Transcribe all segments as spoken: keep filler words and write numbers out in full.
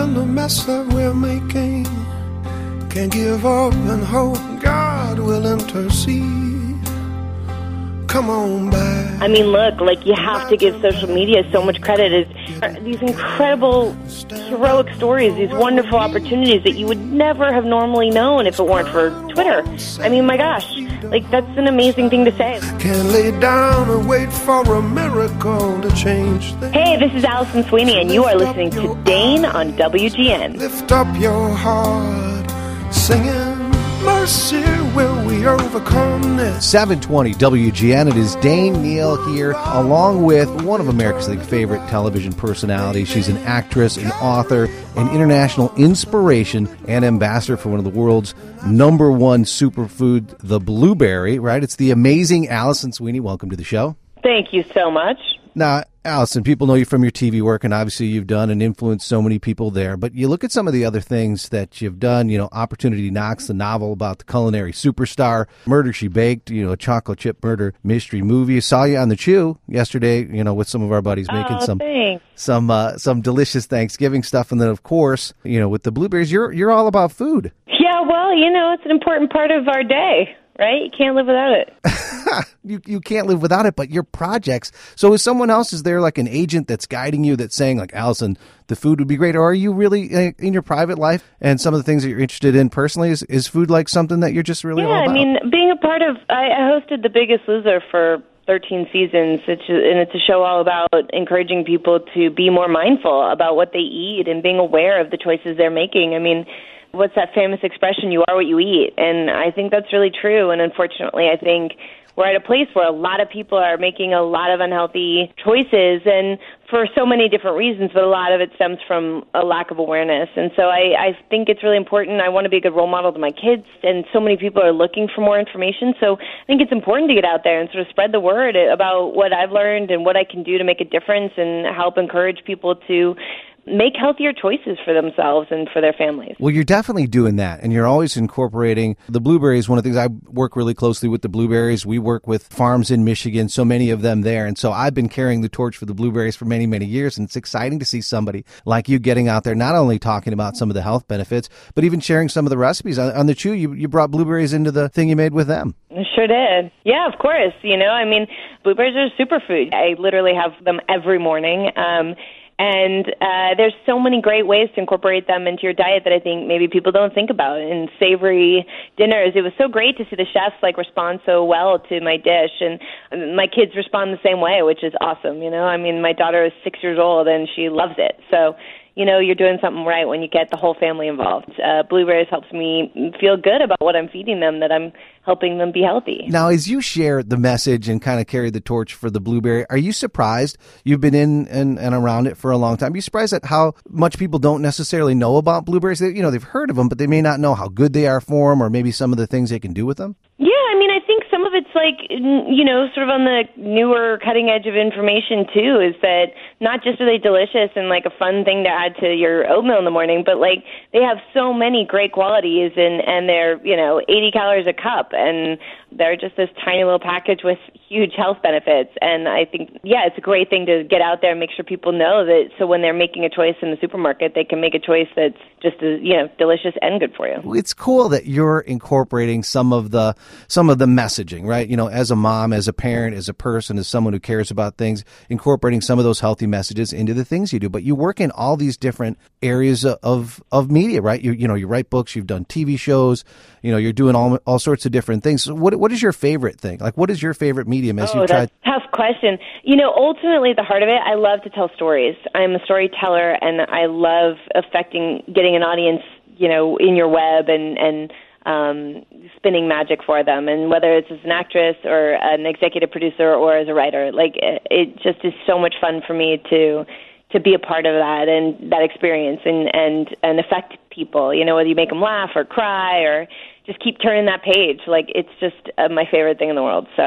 in the mess that we're making. Can't give up and hope God will intercede. Come on back. I mean, look, like, you have to give social media so much credit. It's these incredible, heroic stories, these wonderful opportunities that you would never have normally known if it weren't for Twitter. I mean, my gosh, like, that's an amazing thing to say. Can't lay down and wait for a miracle to change things. Hey, this is Allison Sweeney, and you are listening to Dane on W G N. Lift up your heart, singing, mercy, will we overcome this? seven twenty W G N. It is Dane Neal here, along with one of America's like, favorite television personalities. She's an actress, an author, an international inspiration, and ambassador for one of the world's number one superfood, the blueberry, right? It's the amazing Allison Sweeney. Welcome to the show. Thank you so much. Now, Allison, people know you from your T V work, and obviously you've done and influenced so many people there. But you look at some of the other things that you've done, you know, Opportunity Knocks, the novel about the culinary superstar, Murder, She Baked, you know, a chocolate chip murder mystery movie. I saw you on The Chew yesterday, you know, with some of our buddies making oh, some thanks. some uh, some delicious Thanksgiving stuff. And then, of course, you know, with the blueberries, you're you're all about food. Yeah, well, you know, it's an important part of our day. Right? You can't live without it. you you can't live without it, but your projects. So is someone else, is there like an agent that's guiding you that's saying, like, Allison, the food would be great? Or are you really uh, in your private life and some of the things that you're interested in personally, is, is food like something that you're just really yeah, all about? I mean, being a part of, I, I hosted The Biggest Loser for thirteen seasons, it's, and it's a show all about encouraging people to be more mindful about what they eat and being aware of the choices they're making. I mean, what's that famous expression, you are what you eat? And I think that's really true. And unfortunately, I think we're at a place where a lot of people are making a lot of unhealthy choices, and for so many different reasons, but a lot of it stems from a lack of awareness. And so I, I think it's really important. I want to be a good role model to my kids, and so many people are looking for more information. So I think it's important to get out there and sort of spread the word about what I've learned and what I can do to make a difference and help encourage people to make healthier choices for themselves and for their families. Well, you're definitely doing that, and you're always incorporating the blueberries. One of the things, I work really closely with the blueberries. We work with farms in Michigan, so many of them there, and so I've been carrying the torch for the blueberries for many, many years, and it's exciting to see somebody like you getting out there, not only talking about some of the health benefits, but even sharing some of the recipes. On, on the Chew, you, you brought blueberries into the thing you made with them. I sure did. Yeah, of course. You know, I mean, blueberries are a superfood. I literally have them every morning. Um, And uh, there's so many great ways to incorporate them into your diet that I think maybe people don't think about. In savory dinners, it was so great to see the chefs like respond so well to my dish, and my kids respond the same way, which is awesome. You know, I mean, my daughter is six years old and she loves it. So, you know, you're doing something right when you get the whole family involved. Uh, blueberries helps me feel good about what I'm feeding them, that I'm helping them be healthy. Now, as you share the message and kind of carry the torch for the blueberry, are you surprised? You've been in and, and around it for a long time. Are you surprised at how much people don't necessarily know about blueberries? They, you know, they've heard of them, but they may not know how good they are for them, or maybe some of the things they can do with them? Yeah, I mean, I think some of it's like, you know, sort of on the newer cutting edge of information, too, is that not just are they delicious and like a fun thing to add to your oatmeal in the morning, but like they have so many great qualities, and, and they're, you know, eighty calories a cup, and they're just this tiny little package with huge health benefits. And I think, yeah, it's a great thing to get out there and make sure people know that, so when they're making a choice in the supermarket, they can make a choice that's just, as, you know, delicious and good for you. It's cool that you're incorporating some of the some of the messaging, right? You know, as a mom, as a parent, as a person, as someone who cares about things, incorporating some of those healthy messages into the things you do. But you work in all these different areas of of media, right? You you know, you write books, you've done T V shows, you know, you're doing all all sorts of different things. So what what is your favorite thing? Like, what is your favorite medium as oh, you tried? That's a tough question. You know, ultimately, at the heart of it, I love to tell stories. I'm a storyteller, and I love affecting, getting an audience, you know, in your web and and um, spinning magic for them. And whether it's as an actress or an executive producer or as a writer, like it, it just is so much fun for me to to be a part of that and that experience and and and affect people. You know, whether you make them laugh or cry or just keep turning that page. Like, it's just uh, my favorite thing in the world. So.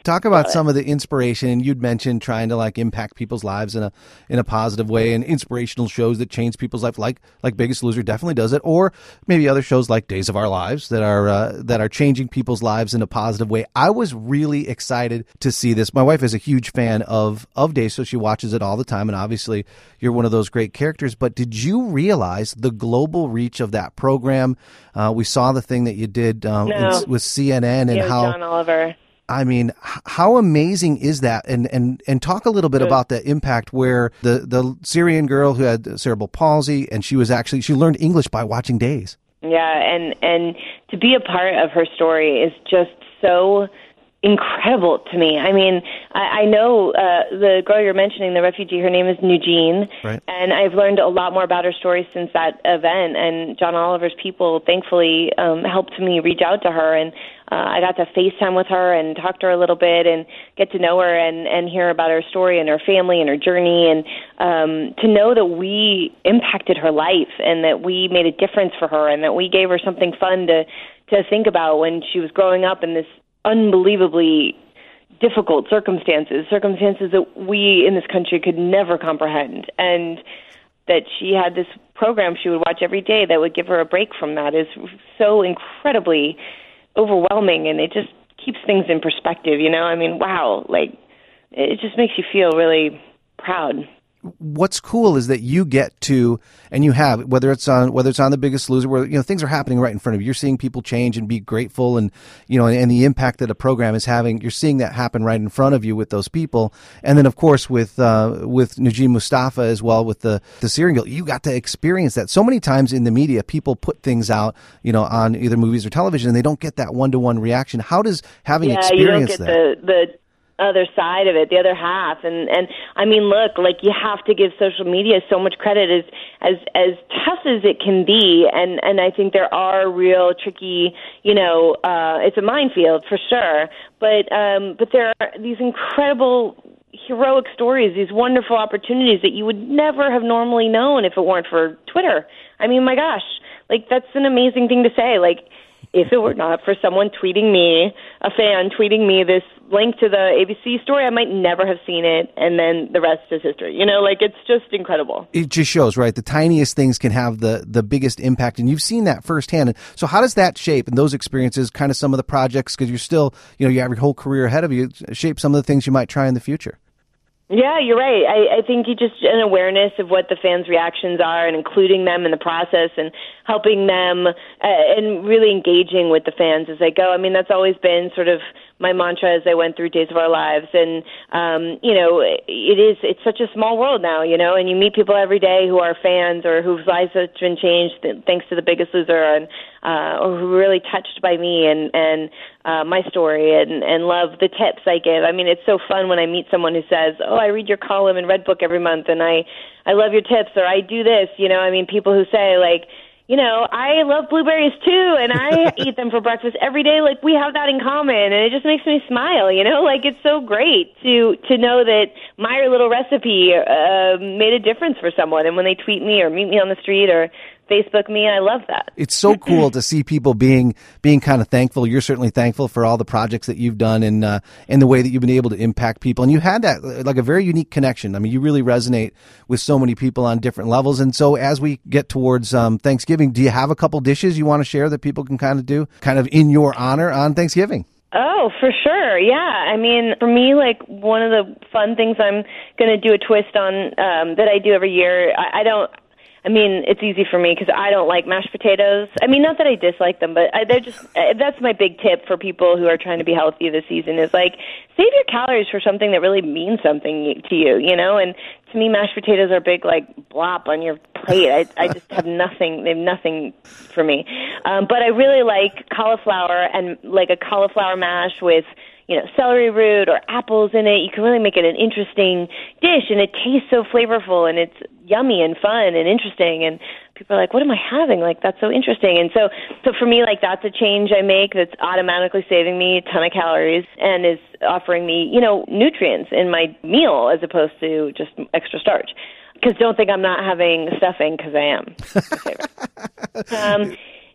talk about some of the inspiration. And you'd mentioned trying to like impact people's lives in a in a positive way, and inspirational shows that change people's life, like like Biggest Loser definitely does it, or maybe other shows like Days of Our Lives that are uh, that are changing people's lives in a positive way. I was really excited to see this. My wife is a huge fan of of Days, so she watches it all the time, and obviously you're one of those great characters. But did you realize the global reach of that program? Uh, we saw the thing that you did um, no. in, with C N N and yeah, how John Oliver. I mean, how amazing is that? And and and talk a little bit about the impact where the, the Syrian girl who had cerebral palsy, and she was actually, she learned English by watching Days. Yeah, and, and to be a part of her story is just so incredible to me. I mean, I, I know uh, the girl you're mentioning, the refugee, her name is Nugene, right. And I've learned a lot more about her story since that event, and John Oliver's people thankfully um, helped me reach out to her, and uh, I got to FaceTime with her and talk to her a little bit and get to know her and, and hear about her story and her family and her journey, and um, to know that we impacted her life and that we made a difference for her and that we gave her something fun to, to think about when she was growing up in this unbelievably difficult circumstances, circumstances that we in this country could never comprehend. And that she had this program she would watch every day that would give her a break from that is so incredibly overwhelming, and it just keeps things in perspective, you know? I mean, wow, like, it just makes you feel really proud. What's cool is that you get to, and you have, whether it's on whether it's on The Biggest Loser, where you know things are happening right in front of you. You're seeing people change and be grateful, and you know, and, and the impact that a program is having. You're seeing that happen right in front of you with those people, and then of course with uh, with Najim Mustafa as well, with the the Syrian girl, you got to experience that. So many times in the media, people put things out, you know, on either movies or television, and they don't get that one to one reaction. How does having yeah, experienced you don't get that? The, the other side of it, the other half, and and I mean, look, like, you have to give social media so much credit, as as as tough as it can be, and and I think there are real tricky, you know, uh, it's a minefield for sure, but um, but there are these incredible heroic stories, these wonderful opportunities that you would never have normally known if it weren't for Twitter. I mean, my gosh, like, that's an amazing thing to say, like, if it were not for someone tweeting me, a fan tweeting me this link to the A B C story, I might never have seen it, and then the rest is history. You know, like, it's just incredible. It just shows, right? The tiniest things can have the, the biggest impact, and you've seen that firsthand. So how does that shape, and those experiences, kind of some of the projects, because you're still, you know, you have your whole career ahead of you, shape some of the things you might try in the future? Yeah, you're right. I, I think you just an awareness of what the fans' reactions are, and including them in the process, and helping them, uh, and really engaging with the fans as they go. I mean, that's always been sort of my mantra as I went through Days of Our Lives. And, um, you know, it is, it's such a small world now, you know, and you meet people every day who are fans or whose lives have been changed thanks to The Biggest Loser, and, uh, or who are really touched by me and, and, uh, my story, and, and love the tips I give. I mean, it's so fun when I meet someone who says, oh, I read your column in Redbook every month, and I, I love your tips, or I do this, you know, I mean, people who say, like, you know, I love blueberries too, and I eat them for breakfast every day. Like, we have that in common, and it just makes me smile, you know? Like, it's so great to to know that my little recipe uh, made a difference for someone, and when they tweet me or meet me on the street or Facebook me, I love that. It's so cool to see people being being kind of thankful. You're certainly thankful for all the projects that you've done, and uh, and the way that you've been able to impact people. And you had that, like, a very unique connection. I mean, you really resonate with so many people on different levels. And so as we get towards um, Thanksgiving, do you have a couple dishes you want to share that people can kind of do, kind of in your honor on Thanksgiving? Oh, for sure. Yeah. I mean, for me, like, one of the fun things I'm going to do a twist on um, that I do every year, I, I don't, I mean, it's easy for me because I don't like mashed potatoes. I mean, not that I dislike them, but I, they're just, that's my big tip for people who are trying to be healthy this season, is, like, save your calories for something that really means something to you, you know? And to me, mashed potatoes are a big, like, blop on your plate. I, I just have nothing, they have nothing for me. Um, but I really like cauliflower, and, like, a cauliflower mash with, you know, celery root or apples in it. You can really make it an interesting dish, and it tastes so flavorful, and it's yummy and fun and interesting, and people are like, what am I having? Like, that's so interesting. And so, so for me, like, that's a change I make that's automatically saving me a ton of calories and is offering me, you know, nutrients in my meal as opposed to just extra starch. Because don't think I'm not having stuffing, because I am. My favorite. um,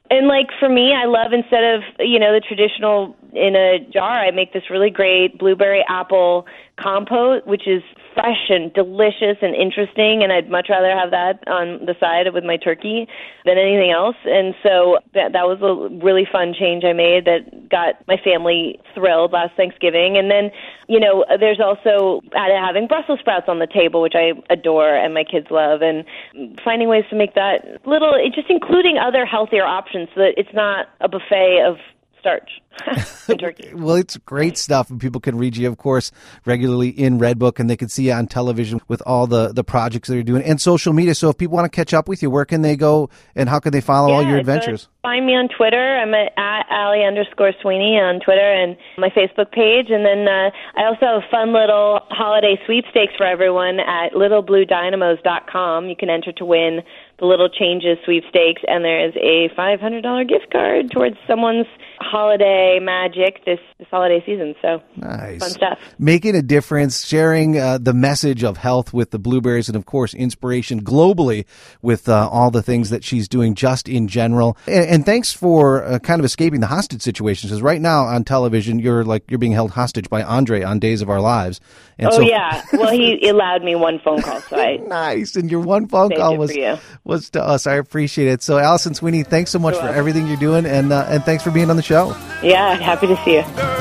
And like for me, I love instead of, you know, the traditional in a jar, I make this really great blueberry apple compote, which is fresh and delicious and interesting, and I'd much rather have that on the side with my turkey than anything else. And so that that was a really fun change I made that got my family thrilled last Thanksgiving. And then, you know, there's also having Brussels sprouts on the table, which I adore and my kids love, and finding ways to make that little, just including other healthier options so that it's not a buffet of starch and turkey. Well, it's great stuff, and people can read you, of course, regularly in Redbook, and they can see you on television with all the, the projects that you're doing and social media. So if people want to catch up with you, where can they go and how can they follow yeah, all your adventures? So find me on Twitter. I'm at, at Allie underscore Sweeney on Twitter and my Facebook page. And then uh, I also have a fun little holiday sweepstakes for everyone at little blue dynamos dot com. You can enter to win the Little Changes sweepstakes, and there is a five hundred dollars gift card towards someone's holiday magic this, this holiday season. So nice. Fun stuff. Making a difference, sharing uh, the message of health with the Blueberries, and, of course, inspiration globally with uh, all the things that she's doing just in general. And, and thanks for uh, kind of escaping the hostage situation, because right now on television, you're like you're being held hostage by Andre on Days of Our Lives. And oh, so, yeah. Well, he allowed me one phone call. So I nice. And your one phone call was, was to us. I appreciate it. So, Allison Sweeney, thanks so much You're for welcome. everything you're doing, and uh, and thanks for being on the show. Yeah, happy to see you.